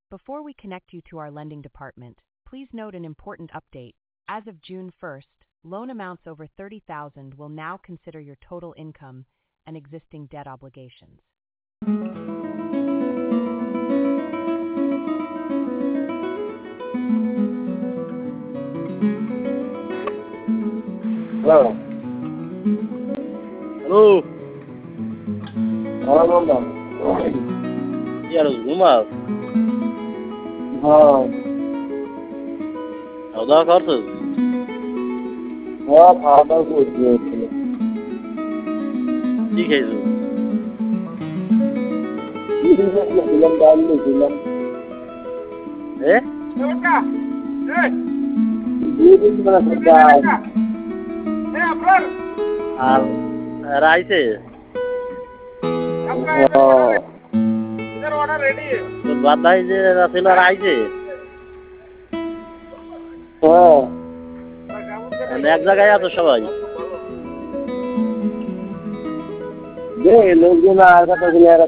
Before we connect you to our lending department, please note an important update. As of June 1st, loan amounts over $30,000 will now consider your total income and existing debt obligations. Hello. Hello. Hello, ma'am. Yaros ঘুমাও হ্যাঁ খাওয়া দাওয়া করছিস হ্যাঁ খাওয়া দাওয়া করছি কি খাইছো দিলাম ডাল দিলাম দুদিন মানে ডাল আর রাইছে তোর বাদ ভাই যে ছিল রাইছে হ্যাঁ এক জায়গায় আছো সবাই লোকজন আর কথা